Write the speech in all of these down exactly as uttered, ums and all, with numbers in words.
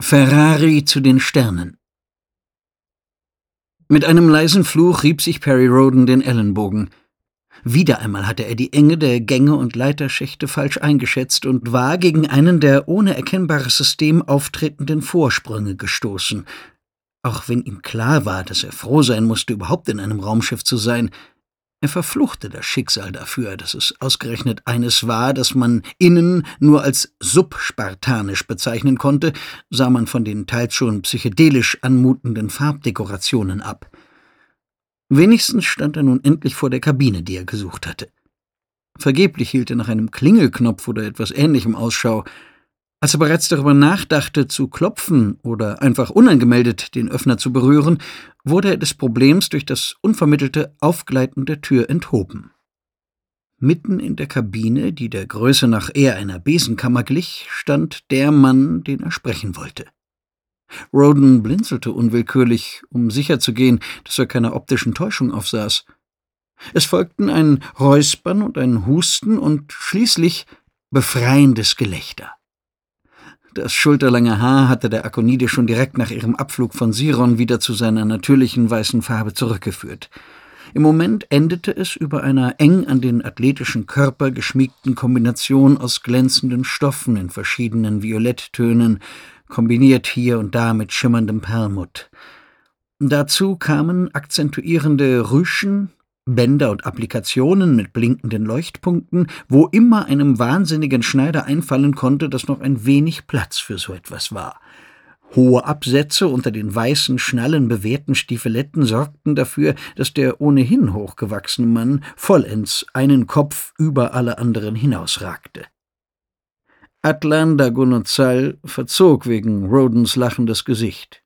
Ferrari zu den Sternen. Mit einem leisen Fluch rieb sich Perry Rhodan den Ellenbogen. Wieder einmal hatte er die Enge der Gänge und Leiterschächte falsch eingeschätzt und war gegen einen der ohne erkennbares System auftretenden Vorsprünge gestoßen. Auch wenn ihm klar war, dass er froh sein musste, überhaupt in einem Raumschiff zu sein, er verfluchte das Schicksal dafür, dass es ausgerechnet eines war, das man innen nur als subspartanisch bezeichnen konnte, sah man von den teils schon psychedelisch anmutenden Farbdekorationen ab. Wenigstens stand er nun endlich vor der Kabine, die er gesucht hatte. Vergeblich hielt er nach einem Klingelknopf oder etwas Ähnlichem Ausschau. Als er bereits darüber nachdachte, zu klopfen oder einfach unangemeldet den Öffner zu berühren, wurde er des Problems durch das unvermittelte Aufgleiten der Tür enthoben. Mitten in der Kabine, die der Größe nach eher einer Besenkammer glich, stand der Mann, den er sprechen wollte. Rhodan blinzelte unwillkürlich, um sicherzugehen, dass er keiner optischen Täuschung aufsaß. Es folgten ein Räuspern und ein Husten und schließlich befreiendes Gelächter. Das schulterlange Haar hatte der Akonide schon direkt nach ihrem Abflug von Siron wieder zu seiner natürlichen weißen Farbe zurückgeführt. Im Moment endete es über einer eng an den athletischen Körper geschmiegten Kombination aus glänzenden Stoffen in verschiedenen Violetttönen, kombiniert hier und da mit schimmerndem Perlmutt. Dazu kamen akzentuierende Rüschen, Bänder und Applikationen mit blinkenden Leuchtpunkten, wo immer einem wahnsinnigen Schneider einfallen konnte, dass noch ein wenig Platz für so etwas war. Hohe Absätze unter den weißen, schnallenbewehrten Stiefeletten sorgten dafür, dass der ohnehin hochgewachsene Mann vollends einen Kopf über alle anderen hinausragte. Atlan Dagonozal verzog wegen Rhodans lachendes Gesicht.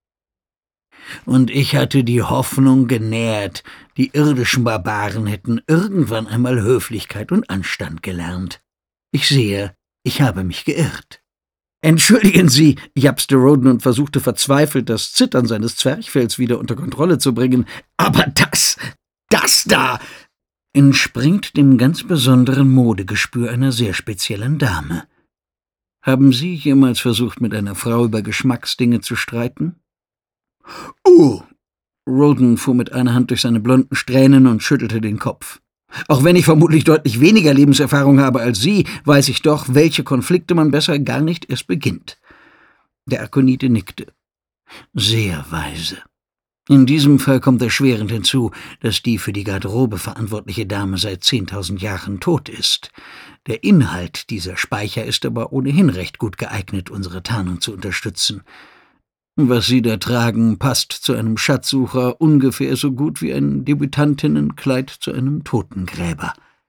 Und ich hatte die Hoffnung genährt, die irdischen Barbaren hätten irgendwann einmal Höflichkeit und Anstand gelernt. Ich sehe, ich habe mich geirrt. »Entschuldigen Sie«, japste Rhodan und versuchte verzweifelt, das Zittern seines Zwerchfells wieder unter Kontrolle zu bringen. »Aber das, das da, entspringt dem ganz besonderen Modegespür einer sehr speziellen Dame. Haben Sie jemals versucht, mit einer Frau über Geschmacksdinge zu streiten?« »Uh!« Rhodan fuhr mit einer Hand durch seine blonden Strähnen und schüttelte den Kopf. »Auch wenn ich vermutlich deutlich weniger Lebenserfahrung habe als Sie, weiß ich doch, welche Konflikte man besser gar nicht erst beginnt.« Der Akonide nickte. »Sehr weise. In diesem Fall kommt erschwerend hinzu, dass die für die Garderobe verantwortliche Dame seit zehntausend Jahren tot ist. Der Inhalt dieser Speicher ist aber ohnehin recht gut geeignet, unsere Tarnung zu unterstützen. Was Sie da tragen, passt zu einem Schatzsucher ungefähr so gut wie ein Debütantinnenkleid zu einem Totengräber.«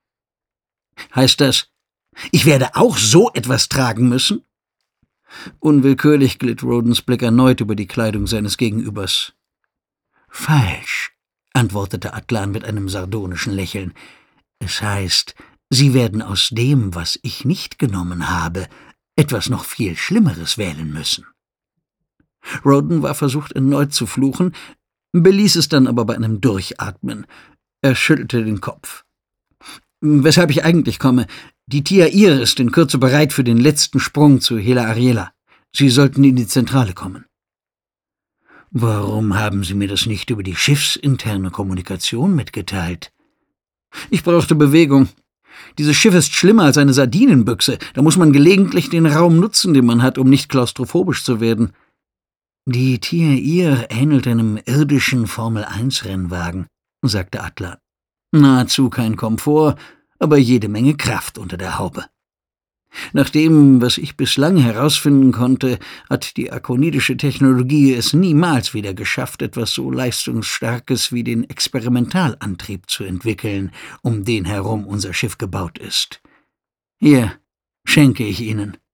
»Heißt das, ich werde auch so etwas tragen müssen?« Unwillkürlich glitt Rhodans Blick erneut über die Kleidung seines Gegenübers. »Falsch«, antwortete Atlan mit einem sardonischen Lächeln. »Es heißt, Sie werden aus dem, was ich nicht genommen habe, etwas noch viel Schlimmeres wählen müssen.« Rhodan war versucht, erneut zu fluchen, beließ es dann aber bei einem Durchatmen. Er schüttelte den Kopf. »Weshalb ich eigentlich komme. Die Tiair ist in Kürze bereit für den letzten Sprung zu Hela Ariela. Sie sollten in die Zentrale kommen.« »Warum haben Sie mir das nicht über die schiffsinterne Kommunikation mitgeteilt?« »Ich brauchte Bewegung. Dieses Schiff ist schlimmer als eine Sardinenbüchse. Da muss man gelegentlich den Raum nutzen, den man hat, um nicht klaustrophobisch zu werden.« »Die Tiair ähnelt einem irdischen Formel eins Rennwagen«, sagte Atlan. »Nahezu kein Komfort, aber jede Menge Kraft unter der Haube. Nach dem, was ich bislang herausfinden konnte, hat die akonidische Technologie es niemals wieder geschafft, etwas so Leistungsstarkes wie den Experimentalantrieb zu entwickeln, um den herum unser Schiff gebaut ist. Hier schenke ich Ihnen.«